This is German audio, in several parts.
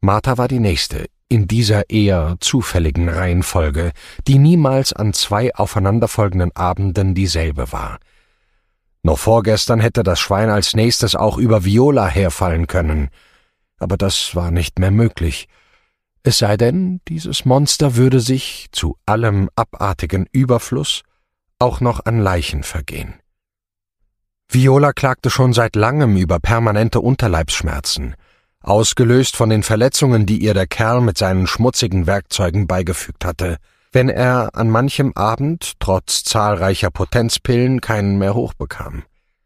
Martha war die nächste in dieser eher zufälligen Reihenfolge, die niemals an 2 aufeinanderfolgenden Abenden dieselbe war. Noch vorgestern hätte das Schwein als nächstes auch über Viola herfallen können, aber das war nicht mehr möglich. Es sei denn, dieses Monster würde sich, zu allem abartigen Überfluss, auch noch an Leichen vergehen. Viola klagte schon seit langem über permanente Unterleibsschmerzen, ausgelöst von den Verletzungen, die ihr der Kerl mit seinen schmutzigen Werkzeugen beigefügt hatte, wenn er an manchem Abend, trotz zahlreicher Potenzpillen, keinen mehr hochbekam.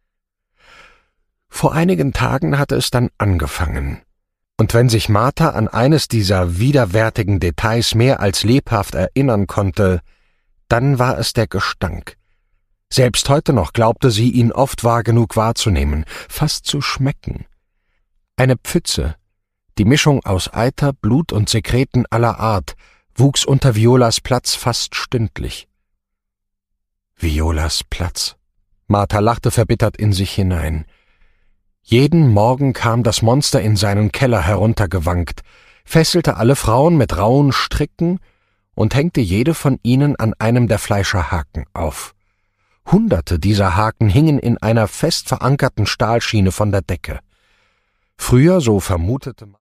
Vor einigen Tagen hatte es dann angefangen, und wenn sich Martha an eines dieser widerwärtigen Details mehr als lebhaft erinnern konnte, dann war es der Gestank. Selbst heute noch glaubte sie, ihn oft wahr genug wahrzunehmen, fast zu schmecken. Eine Pfütze, die Mischung aus Eiter, Blut und Sekreten aller Art, wuchs unter Violas Platz fast stündlich. Violas Platz. Martha lachte verbittert in sich hinein. Jeden Morgen kam das Monster in seinen Keller heruntergewankt, fesselte alle Frauen mit rauen Stricken und hängte jede von ihnen an einem der Fleischerhaken auf. Hunderte dieser Haken hingen in einer fest verankerten Stahlschiene von der Decke. Früher, so vermutete man,